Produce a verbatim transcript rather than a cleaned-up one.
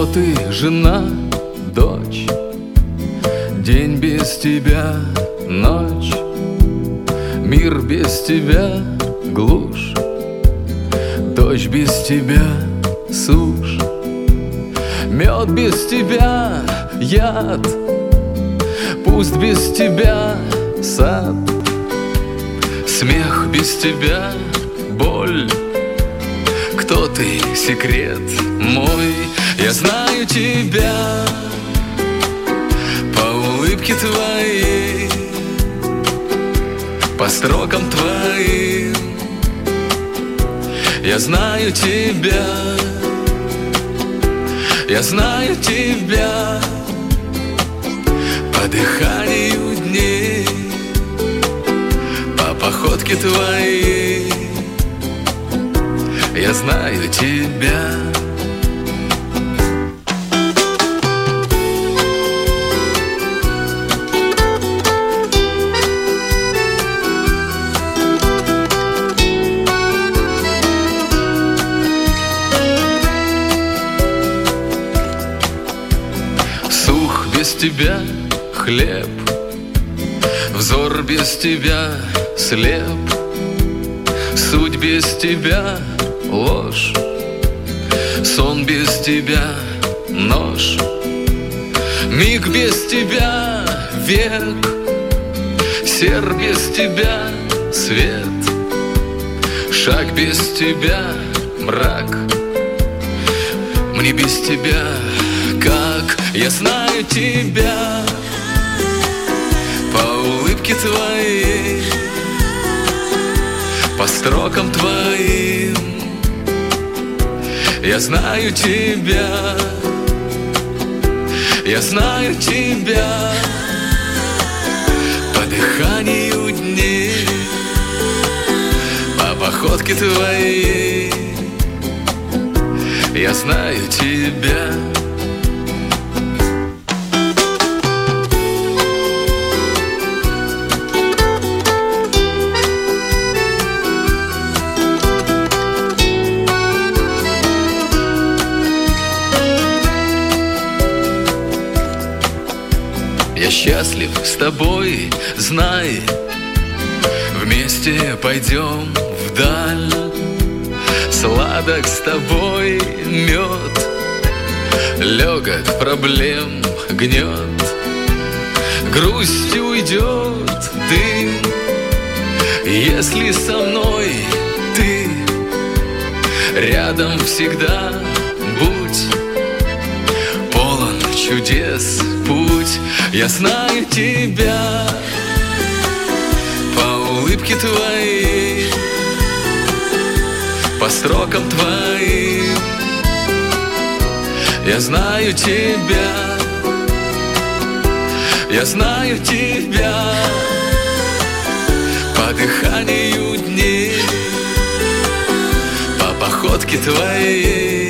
ты, жена, дочь, день без тебя, ночь, мир без тебя, глушь, дождь без тебя, сушь, мед без тебя, яд, пусть без тебя, сад, смех без тебя, боль. Кто ты, секрет мой? Я знаю тебя по улыбке твоей, по строкам твоим. Я знаю тебя, я знаю тебя по дыханию дней, по походке твоей. Я знаю тебя. Сух без тебя хлеб, взор без тебя слеп, суть без тебя ложь, сон без тебя нож, миг без тебя век, сер без тебя свет, шаг без тебя мрак. Мне без тебя как? Я знаю тебя по улыбке твоей, по строкам твоим. Я знаю тебя, я знаю тебя по дыханию дней, по походке твоей. Я знаю тебя. Я счастлив с тобой, знай, вместе пойдем вдаль. Сладок с тобой мед, легок проблем гнет, грустью уйдет дым, если со мной ты. Рядом всегда будь, полон чудес путь. Я знаю тебя по улыбке твоей, по строкам твоим. Я знаю тебя, я знаю тебя по дыханию дней, по походке твоей.